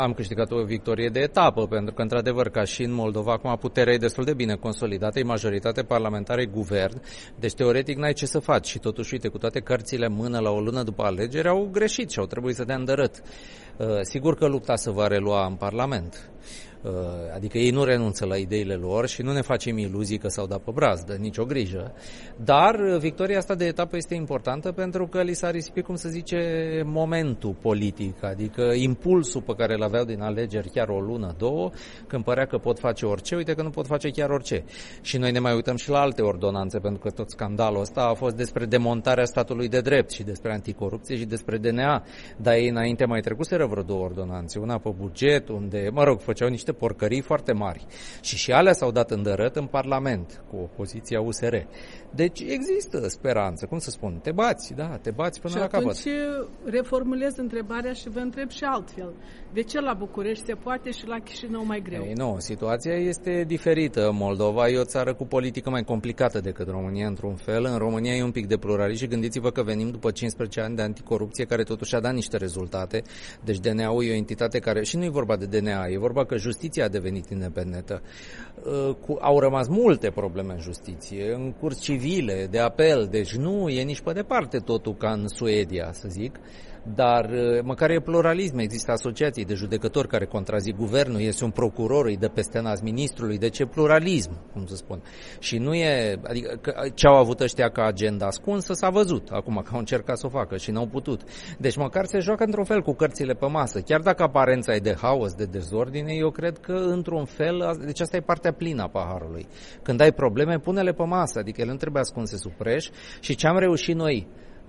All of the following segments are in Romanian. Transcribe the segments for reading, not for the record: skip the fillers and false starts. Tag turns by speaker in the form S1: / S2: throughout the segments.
S1: Am câștigat o victorie de etapă, pentru că, într-adevăr, ca și în Moldova, acum puterea e destul de bine consolidată, e majoritate parlamentară, e guvern, deci teoretic n-ai ce să faci. Și totuși, uite, cu toate cărțile în mână la o lună după alegeri, au greșit și au trebuit să dea îndărât. Sigur că lupta se va relua în Parlament. Adică ei nu renunță la ideile lor și nu ne facem iluzii că s-au dat pe brazdă, nicio grijă. Dar victoria asta de etapă este importantă pentru că li s-a risipit, cum să zice, momentul politic, adică impulsul pe care îl aveau din alegeri chiar o lună, două, când părea că pot face orice, uite că nu pot face chiar orice. Și noi ne mai uităm și la alte ordonanțe, pentru că tot scandalul ăsta a fost despre demontarea statului de drept și despre anticorupție și despre DNA. Dar ei înainte mai trecuseră vreo două ordonanțe, una pe buget, unde, făceau niște porcării foarte mari. Și alea s-au dat îndărât în Parlament, cu opoziția USR. Deci există speranță, cum să spun, te bați până la capăt.
S2: Și atunci reformulez întrebarea și vă întreb și altfel. De ce la București se poate și la Chișinău mai greu?
S1: Ei, nu, situația este diferită. Moldova e o țară cu politică mai complicată decât România, într-un fel. În România e un pic de pluralism și gândiți-vă că venim după 15 ani de anticorupție care totuși a dat niște rezultate. Deci DNA-ul e o entitate care, și nu e vorba de DNA, e vorba că justiția a devenit independentă. Au rămas multe probleme în justiție, în curs civile, de apel, deci nu e nici pe departe totul ca în Suedia, să zic. Dar măcar e pluralism, există asociații de judecători care contrazic guvernul, este un procuror, îi dă peste nas ministrului, deci e pluralism, cum să spun. Și nu e, adică ce au avut ăștia ca agenda ascunsă s-a văzut acum că au încercat să o facă și n-au putut. Deci măcar se joacă într-un fel cu cărțile pe masă, chiar dacă aparența e de haos, de dezordine, eu cred că într-un fel, deci asta e partea plină a paharului. Când ai probleme, pune-le pe masă, adică ele nu trebuie ascunse sub preș și ce am reușit noi,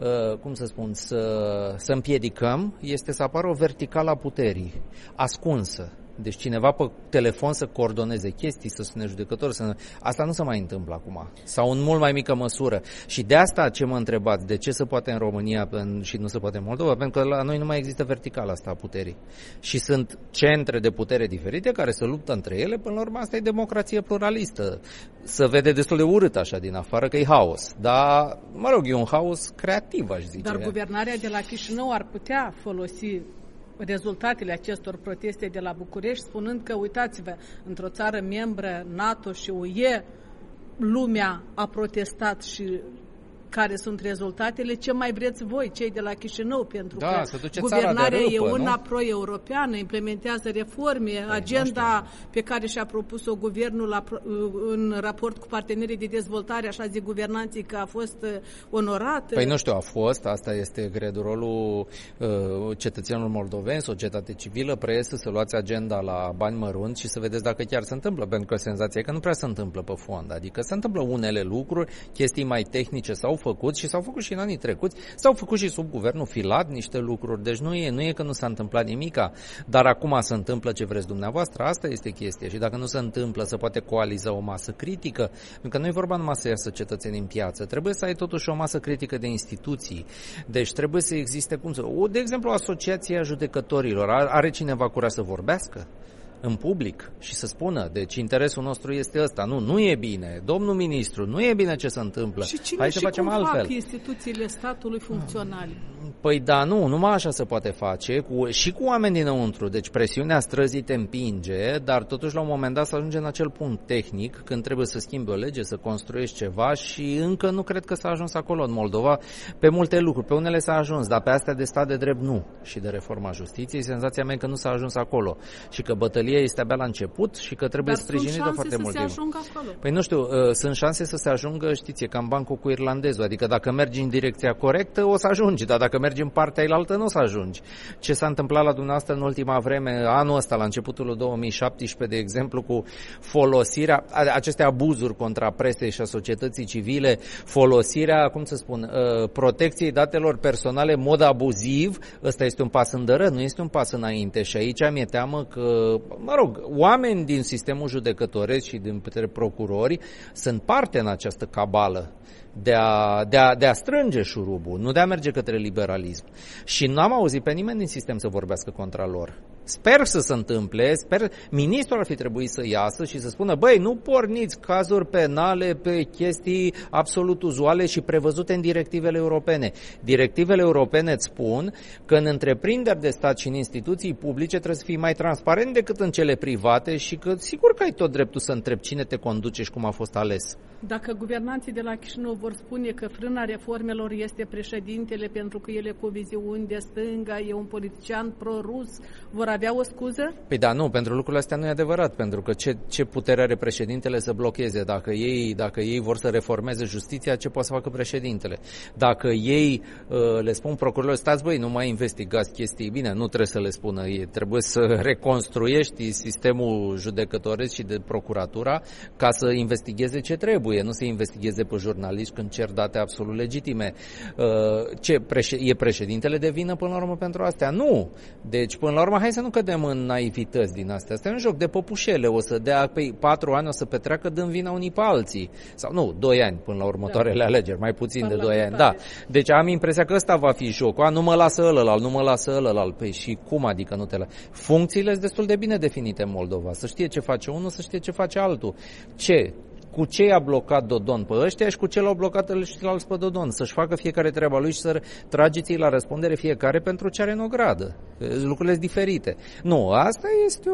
S1: să împiedicăm este să apară o verticală a puterii, ascunsă. Deci cineva pe telefon să coordoneze chestii, să sune judecători, asta nu se mai întâmplă acum. Sau în mult mai mică măsură. Și de asta ce mă întrebați, de ce se poate în România și nu se poate în Moldova? Pentru că la noi nu mai există verticala asta a puterii. Și sunt centre de putere diferite care se luptă între ele, până la urmă asta e democrație pluralistă. Se vede destul de urât așa din afară că e haos. Dar, e un haos creativ, aș zice.
S2: Dar guvernarea de la Chișinău ar putea folosi rezultatele acestor proteste de la București, spunând că, uitați-vă, într-o țară membră NATO și UE, lumea a protestat și care sunt rezultatele, ce mai vreți voi, cei de la Chișinău, pentru că guvernarea e una pro-europeană, implementează reforme, agenda pe care și-a propus-o guvernul în raport cu partenerii de dezvoltare, așa zic guvernanții, că a fost onorată.
S1: Păi nu știu, a fost, asta este, cred, rolul cetățenilor moldoveni, societate civilă, preiese să luați agenda la bani mărunți și să vedeți dacă chiar se întâmplă, pentru că senzația e că nu prea se întâmplă pe fond, adică se întâmplă unele lucruri, chestii mai tehnice sau făcut și s-au făcut și în anii trecuți, s-au făcut și sub guvernul Filat niște lucruri, deci nu e că nu s-a întâmplat nimica, dar acum se întâmplă ce vreți dumneavoastră, asta este chestia și dacă nu se întâmplă se poate coaliza o masă critică, pentru că nu e vorba numai să iasă cetățenii în piață, trebuie să ai totuși o masă critică de instituții, deci trebuie să existe, de exemplu, asociația judecătorilor, are cineva curaj să vorbească în public și să spună, deci interesul nostru este ăsta. Nu e bine. Domnul ministru, nu e bine ce se întâmplă.
S2: Și cine
S1: hai să facem altfel.
S2: Fac instituțiile statului funcționale?
S1: Păi da, numai așa se poate face, și cu oameni dinăuntru. Deci presiunea străzii te împinge, dar totuși la un moment dat să ajunge în acel punct tehnic, când trebuie să schimbi o lege, să construiești ceva și încă nu cred că s-a ajuns acolo în Moldova. Pe multe lucruri, pe unele s-a ajuns, dar pe astea de stat de drept nu. Și de reforma justiției, senzația mea că nu s-a ajuns acolo. Și că bătălia este abia la început și că trebuie sprijinită foarte mult timp. Păi nu știu, sunt șanse să se ajungă, știți, e cam bancul cu irlandezul, adică dacă mergi în direcția corectă o să ajungi, dar dacă mergi în partea ailaltă nu o să ajungi. Ce s-a întâmplat la dumneavoastră în ultima vreme, anul ăsta, la începutul 2017, de exemplu, cu folosirea, aceste abuzuri contra presei și a societății civile, folosirea, cum să spun, protecției datelor personale în mod abuziv, ăsta este un pas îndărât, nu este un pas înainte și aici mi-e teamă că, oameni din sistemul judecătoresc și din procurori sunt parte în această cabală de a strânge șurubul, nu de a merge către liberalism. Și n-am auzit pe nimeni din sistem să vorbească contra lor. Sper să se întâmple, ministrul ar fi trebuit să iasă și să spună, băi, nu porniți cazuri penale pe chestii absolut uzuale și prevăzute în directivele europene. Directivele europene îți spun că în întreprinderi de stat și în instituții publice trebuie să fii mai transparent decât în cele private și că sigur că ai tot dreptul să întrebi cine te conduce și cum a fost ales.
S2: Dacă guvernanții de la Chișinău vor spune că frâna reformelor este președintele pentru că ele cu viziuni de stânga, e un politician pro-rus, vor avea o scuză?
S1: Păi da, nu, pentru lucrurile astea nu e adevărat, pentru că ce putere are președintele să blocheze? Dacă ei vor să reformeze justiția, ce poate să facă președintele? Dacă ei le spun procurorilor, stați băi, nu mai investigați chestii, bine, nu trebuie să le spună, trebuie să reconstruiești sistemul judecătoresc și de procuratura ca să investigheze ce trebuie, nu să investigheze pe jurnaliști când cer date absolut legitime. E președintele de vină până la urmă pentru astea? Nu! Deci, până la urmă, hai să nu cădem în naivități din astea. Asta e un joc de păpușele. O să dea pe 4 ani, o să petreacă dând vina unii pe alții. Sau nu, 2 ani până la următoarele alegeri, mai puțin de 2 ani. Da. Deci am impresia că ăsta va fi jocul. Nu mă lasă ălălalt, nu mă lasă ălălalt. Păi și cum adică nu te lasă? Funcțiile sunt destul de bine definite în Moldova. Să știe ce face unul, să știe ce face altul. Cu ce i-a blocat Dodon pe ăștia și cu ce l-au blocat ăștilalți pe Dodon. Să-și facă fiecare treaba lui și să trageți la răspundere fiecare pentru ce are în ogradă. Lucrurile sunt diferite. Nu, asta este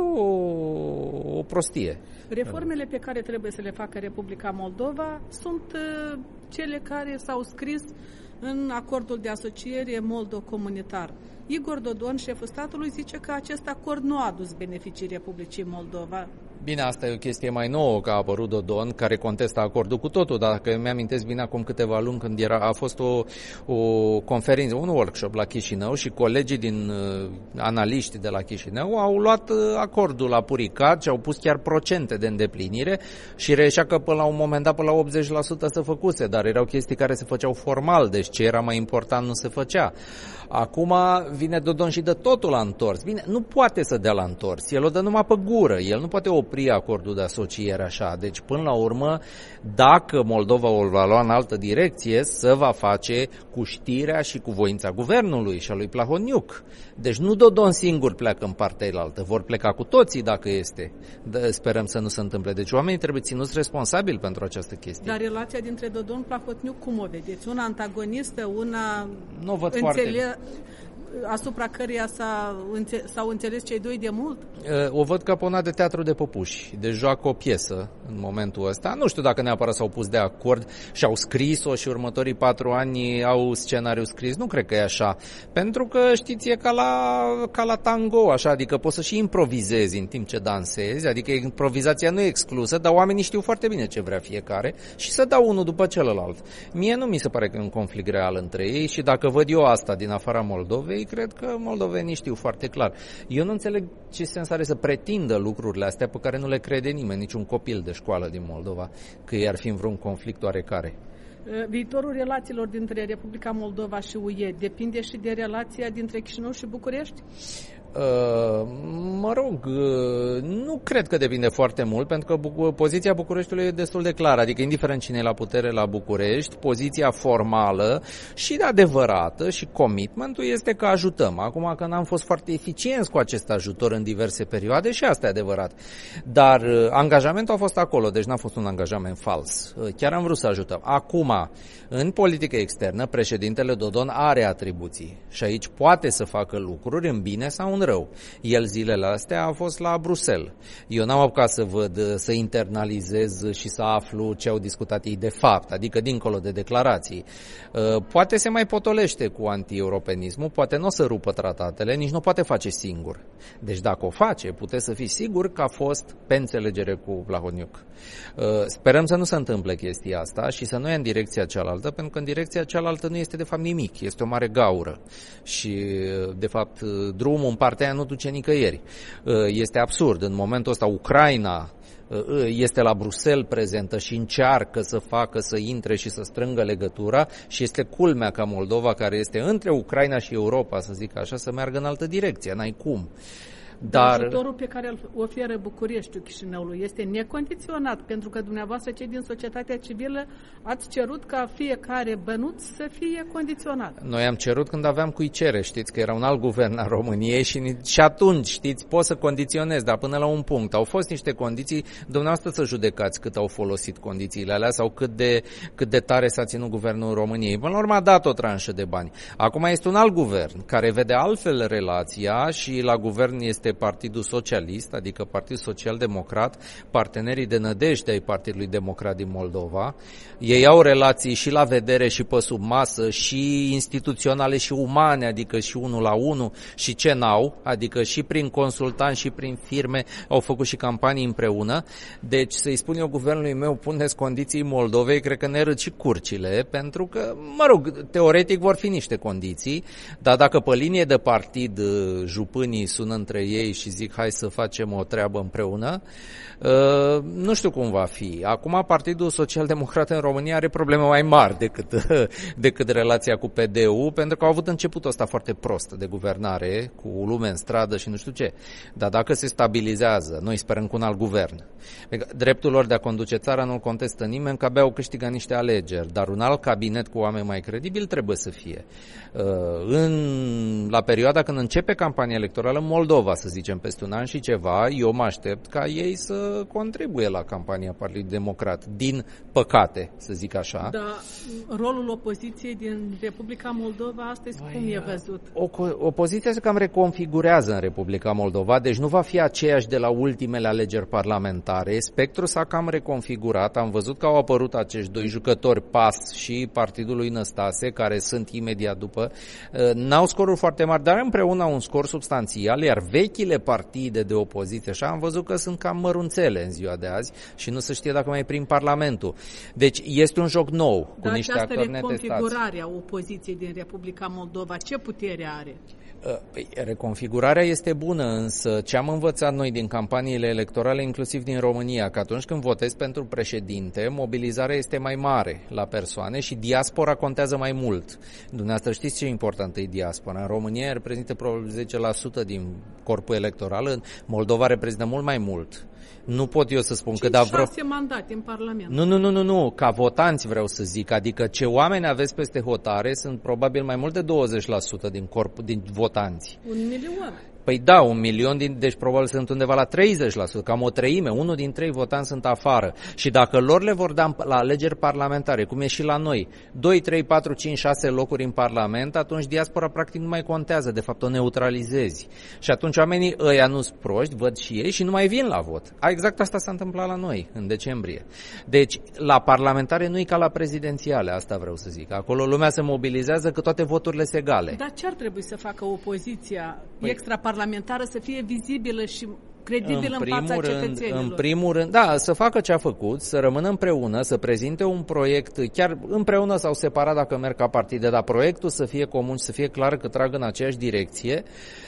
S1: o prostie.
S2: Reformele pe care trebuie să le facă Republica Moldova sunt cele care s-au scris în acordul de asociere moldo-comunitar. Igor Dodon, șeful statului, zice că acest acord nu a adus beneficii Republicii Moldova.
S1: Bine, asta e o chestie mai nouă, că a apărut Dodon, care contestă acordul cu totul, dar dacă mi-amintesc bine acum câteva luni când a fost o conferință, un workshop la Chișinău și colegii din analiști de la Chișinău au luat acordul la puricat și au pus chiar procente de îndeplinire și reieșea că până la un moment dat până la 80% se făcuse, dar erau chestii care se făceau formal, deci ce era mai important nu se făcea. Acum vine Dodon și dă totul la întors. Bine, nu poate să dea la întors, el o dă numai pe gură, el nu poate opri acordul de asociere așa. Deci, până la urmă, dacă Moldova o va lua în altă direcție, se va face cu știrea și cu voința guvernului și a lui Plahotniuc. Deci nu Dodon singur pleacă în partea elaltă, vor pleca cu toții dacă este. Sperăm să nu se întâmple. Deci oamenii trebuie ținuți responsabili pentru această chestie.
S2: Dar relația dintre Dodon și Plahotniuc cum o vedeți? Una antagonistă, una
S1: nu văd foarte
S2: asupra căreia s-au înțeles cei doi de mult?
S1: O văd ca pe una de teatru de păpuși. Deci joacă o piesă în momentul ăsta. Nu știu dacă neapărat s-au pus de acord și au scris-o și următorii 4 ani au scenariu scris. Nu cred că e așa. Pentru că, știți, e ca la tango, așa, adică poți să și improvizezi în timp ce dansezi, adică improvizația nu e exclusă, dar oamenii știu foarte bine ce vrea fiecare și să dau unul după celălalt. Mie nu mi se pare că e un conflict real între ei și dacă văd eu asta din afara Moldovei, cred că moldovenii știu foarte clar. Eu nu înțeleg ce sens are să pretindă lucrurile astea pe care nu le crede nimeni, niciun copil de școală din Moldova, că ei ar fi în vreun conflict oarecare.
S2: Viitorul relațiilor dintre Republica Moldova și UE depinde și de relația dintre Chișinău și București?
S1: Mă rog, nu cred că depinde foarte mult, pentru că poziția Bucureștiului e destul de clară, adică indiferent cine e la putere la București, poziția formală și adevărată și commitmentul este că ajutăm. Acum că n-am fost foarte eficienți cu acest ajutor în diverse perioade și asta e adevărat. Dar angajamentul a fost acolo, deci n-a fost un angajament fals. Chiar am vrut să ajutăm. Acum, în politică externă, președintele Dodon are atribuții și aici poate să facă lucruri în bine sau în rău. El zilele astea a fost la Bruxelles. Eu n-am apucat să văd, să internalizez și să aflu ce au discutat ei de fapt, adică dincolo de declarații. Poate se mai potolește cu anti-europenismul, poate nu o să rupă tratatele, nici nu poate face singur. Deci dacă o face, puteți să fiți sigur că a fost pe înțelegere cu Plahotniuc. Sperăm să nu se întâmple chestia asta și să nu ia în direcția cealaltă, pentru că în direcția cealaltă nu este de fapt nimic, este o mare gaură. Și de fapt drumul în partea aia nu duce nicăieri. Este absurd. În momentul ăsta Ucraina este la Bruxelles prezentă și încearcă să intre și să strângă legătura și este culmea ca Moldova, care este între Ucraina și Europa, să zic așa, să meargă în altă direcție. N-ai cum. Dar
S2: ajutorul pe care îl oferă Bucureștiul Chișinăului este necondiționat, pentru că dumneavoastră, cei din societatea civilă, ați cerut ca fiecare bănuț să fie condiționat.
S1: Noi am cerut când aveam cui cere, știți, că era un alt guvern al României și atunci, știți, poți să condiționezi, dar până la un punct. Au fost niște condiții, dumneavoastră să judecați cât au folosit condițiile alea sau cât de tare s-a ținut guvernul României. Până la urmă a dat o tranșă de bani. Acum este un alt guvern care vede altfel relația și la guvern este Partidul Socialist, adică Partidul Social-Democrat, partenerii de nădejde ai Partidului Democrat din Moldova. Ei au relații și la vedere și pe sub masă și instituționale și umane, adică și 1 la 1 și ce n-au, adică și prin consultanți și prin firme au făcut și campanii împreună. Deci să-i spun eu guvernului meu, puneți condiții Moldovei, cred că ne râd și curcile, pentru că, mă rog, teoretic vor fi niște condiții, dar dacă pe linie de partid jupânii sună între ei și zic hai să facem o treabă împreună, nu știu cum va fi. Acum Partidul Social-Democrat în România are probleme mai mari decât relația cu PD-ul, pentru că au avut începutul ăsta foarte prost de guvernare, cu lume în stradă și nu știu ce. Dar dacă se stabilizează, noi sperăm cu un alt guvern. Dreptul lor de a conduce țara nu-l contestă nimeni, că abia au câștigat niște alegeri, dar un alt cabinet cu oameni mai credibili trebuie să fie. La perioada când începe campania electorală în Moldova, să zicem, peste un an și ceva, eu mă aștept ca ei să contribuie la campania Partidului Democrat, din păcate, să zic așa.
S2: Dar rolul opoziției din Republica Moldova astăzi cum e văzut?
S1: Opoziția se cam reconfigurează în Republica Moldova, deci nu va fi aceeași de la ultimele alegeri parlamentare. Spectrul s-a cam reconfigurat, am văzut că au apărut acești doi jucători, PAS și Partidul lui Năstase, care sunt imediat după. N-au scoruri foarte mari, dar împreună au un scor substanțial, iar vechile partide de opoziție, așa, am văzut că sunt cam mărunțele în ziua de azi și nu se știe dacă mai prin Parlamentul. Deci este un joc nou, cu niște actori netestați.
S2: Dar această reconfigurare a opoziției din Republica Moldova, ce putere are?
S1: Reconfigurarea este bună, însă ce am învățat noi din campaniile electorale, inclusiv din România, că atunci când votezi pentru președinte, mobilizarea este mai mare la persoane și diaspora contează mai mult. Dumneavoastră știți ce importantă e diaspora. În România reprezintă probabil 10% din corpul electoral, în Moldova reprezintă mult mai mult. Nu pot eu să spun că da vreo
S2: 6 mandate în Parlament.
S1: Nu, ca votanți vreau să zic, adică ce oameni aveți peste hotare sunt probabil mai mult de 20% din votanți.
S2: 1 milion.
S1: Păi da, 1 milion, deci probabil sunt undeva la 30%, cam o treime, 1 din 3 votanți sunt afară. Și dacă lor le vor da la alegeri parlamentare, cum e și la noi, 2, 3, 4, 5, 6 locuri în Parlament, atunci diaspora practic nu mai contează, de fapt o neutralizezi. Și atunci oamenii ăia nu-s proști, văd și ei și nu mai vin la vot. Exact asta s-a întâmplat la noi, în decembrie. Deci, la parlamentare nu e ca la prezidențiale, asta vreau să zic. Acolo lumea se mobilizează că toate voturile sunt egale.
S2: Dar ce ar trebui să facă opoziția extraparlamentară să fie vizibilă și credibil în fața cetățenilor?
S1: În primul rând, da, să facă ce a făcut, să rămână împreună, să prezinte un proiect, chiar împreună sau separat dacă merg ca partide, dar proiectul să fie comun, să fie clar că trag în aceeași direcție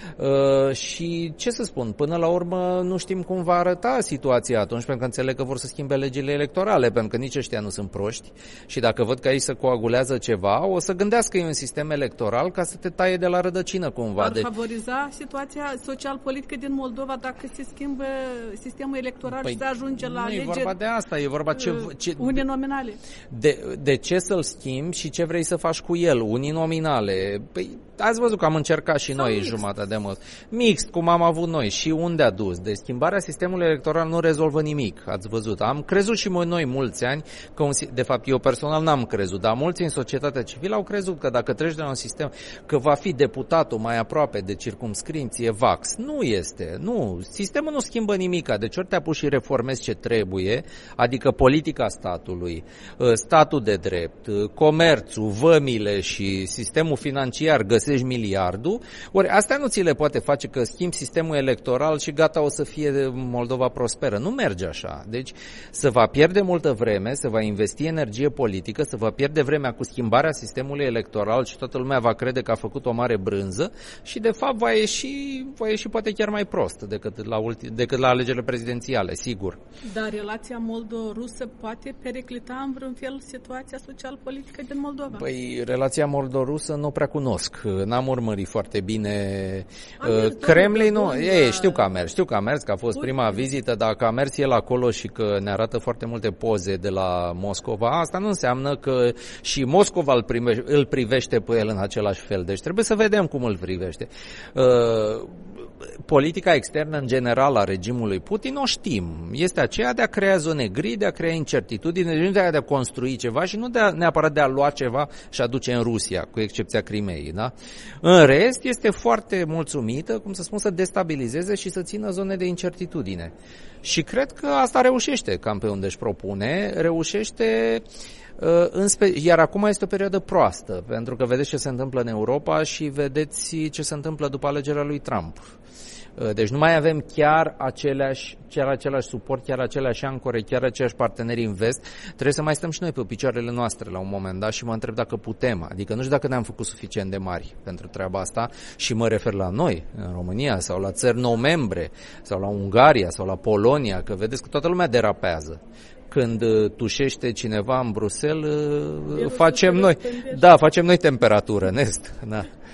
S1: și ce să spun, până la urmă nu știm cum va arăta situația atunci, pentru că înțeleg că vor să schimbe legile electorale, pentru că nici ăștia nu sunt proști și dacă văd că aici se coagulează ceva, o să gândească ei un sistem electoral ca să te taie de la rădăcină cumva.
S2: Ar favoriza situația social-politică din Moldova dacă se schimbă sistemul electoral și se ajunge la alegeri.
S1: Nu e vorba de asta, e vorba
S2: uninominale.
S1: De ce să-l schimbi și ce vrei să faci cu el? Uninominale. Păi ați văzut că am încercat și noi în jumătate de mult. Mixt, cum am avut noi. Și unde a dus? De schimbarea sistemului electoral nu rezolvă nimic. Ați văzut. Am crezut și noi mulți ani, că de fapt eu personal n-am crezut, dar mulți în societatea civilă au crezut că dacă treci de la un sistem, că va fi deputatul mai aproape de circumscripție VAX. Nu este. Nu. Sistemul nu schimbă nimica. Deci ori te apuci și reformezi ce trebuie, adică politica statului, statul de drept, comerțul, vămile și sistemul financiar, găsești miliardul, ori astea nu ți le poate face că schimbi sistemul electoral și gata, o să fie Moldova prosperă. Nu merge așa. Deci se va pierde multă vreme, se va investi energie politică, se va pierde vremea cu schimbarea sistemului electoral și toată lumea va crede că a făcut o mare brânză și de fapt va ieși poate chiar mai prost decât la alegerile prezidențiale, sigur.
S2: Dar relația moldo-rusă poate periclita în vreun fel situația social-politică din Moldova?
S1: Păi, relația moldo-rusă nu prea cunosc. n-am urmărit foarte bine Kremlinul. Știu că a mers, că a fost prima vizită, dar că a mers el acolo și că ne arată foarte multe poze de la Moscova, asta nu înseamnă că și Moscova îl privește pe el în același fel. Deci trebuie să vedem cum îl privește. Politica externă în general a regimului Putin o știm. Este aceea de a crea zone gri, de a crea incertitudine, nu de a construi ceva și nu neapărat de a lua ceva și a duce în Rusia, cu excepția Crimeei. Da? În rest, este foarte mulțumită, cum să spun, să destabilizeze și să țină zone de incertitudine. Și cred că asta reușește, cam pe unde își propune, reușește. Iar acum este o perioadă proastă, pentru că vedeți ce se întâmplă în Europa și vedeți ce se întâmplă după alegerea lui Trump. Deci nu mai avem chiar același suport, chiar aceleași ancore, chiar aceiași parteneri în vest. Trebuie să mai stăm și noi pe picioarele noastre la un moment dat și mă întreb dacă putem. Adică nu știu dacă ne-am făcut suficient de mari pentru treaba asta și mă refer la noi, în România, sau la țări nou membre, sau la Ungaria, sau la Polonia, că vedeți că toată lumea derapează. Când tușește cineva în Bruxelles, facem noi temperatură în est. Da.